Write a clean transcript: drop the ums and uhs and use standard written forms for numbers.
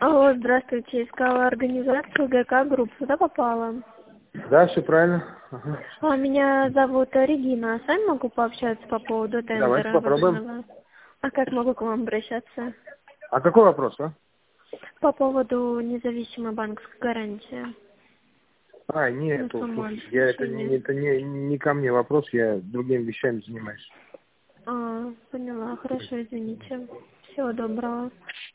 Алло, здравствуйте. Искала организацию ГК Групп. Сюда попала. Да, все правильно. Ага. Меня зовут Регина. С вами могу пообщаться по поводу Давайте тендера попробуем. выданного? А как могу к вам обращаться? А какой вопрос, а? По поводу независимой банковской гарантии. Нет, На сломанное это решение. не ко мне вопрос, я другими вещами занимаюсь. Поняла. Хорошо, извините. Всего доброго.